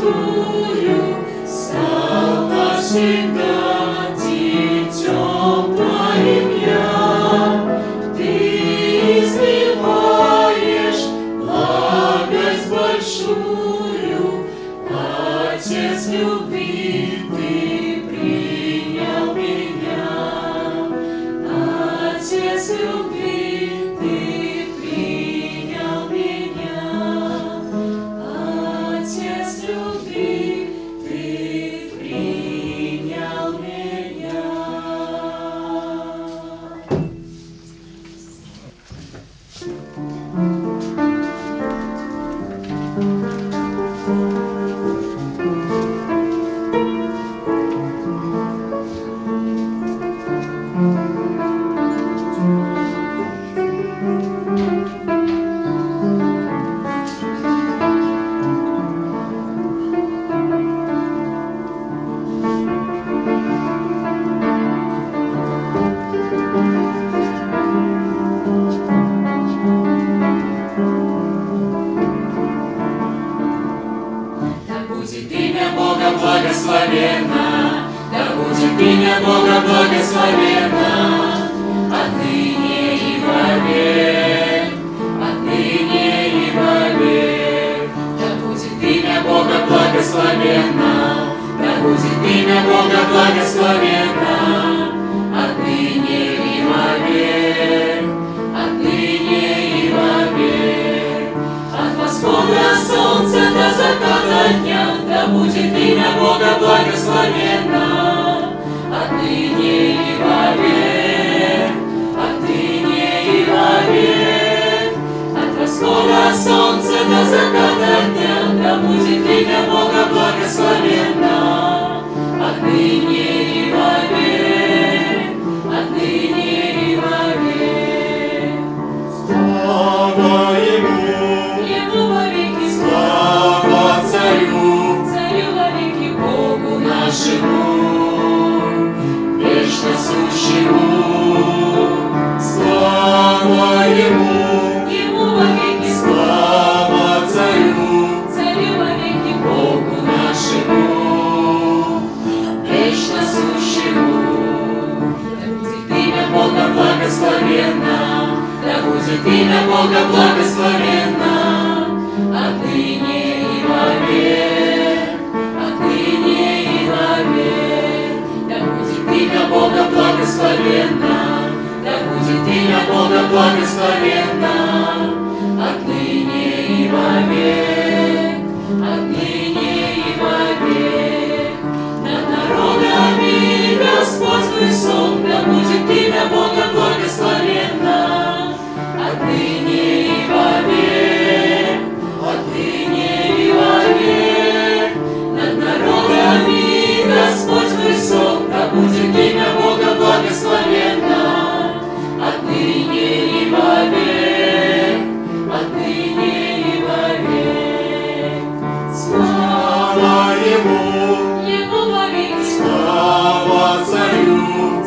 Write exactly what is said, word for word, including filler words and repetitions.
большую, стал навсегда детем Твоим я. Ты изливаешь благость большую, Отец любви, Ты принял меня. Отец любви, Ты принял меня. Отец любви, Ты принял меня. Да будет имя Бога благословенно, да будет имя Бога благословенно, отныне и вовек, отныне и вовек. Да будет имя Бога благословенно, да будет имя Бога благословенно, отныне и вовек, отныне и вовек. От восхода солнца до заката дня, да будет имя Бога благословенно, отныне и вовек, отныне и вовек. От восхода солнца до заката дня, да будет имя Бога благословенно, отныне и вовек, отныне и вовек. Слава Ему, Ему вовеки слава Царю, Царю вовеки Богу нашему, вечно сущему. Слава Ему, Ему вовеки слава Царю, Царю вовеки Богу нашему, вечно сущему. Да будет имя Бога Бога благословенно, да будет имя Бога благословенно, отныне и вовек, отныне и вовек. Да будет имя Бога благословенно, да будет имя Бога благословенно, отныне и вовек, отныне и вовек. над народами Господь высок, да будет имя Бога благословенно, отныне и вовек, отныне и вовек. Над народами Господь высок, да будет имя Бога благословенно, отныне и вовек, отныне и вовек. Слава Ему, Ему вовеки слава Царю,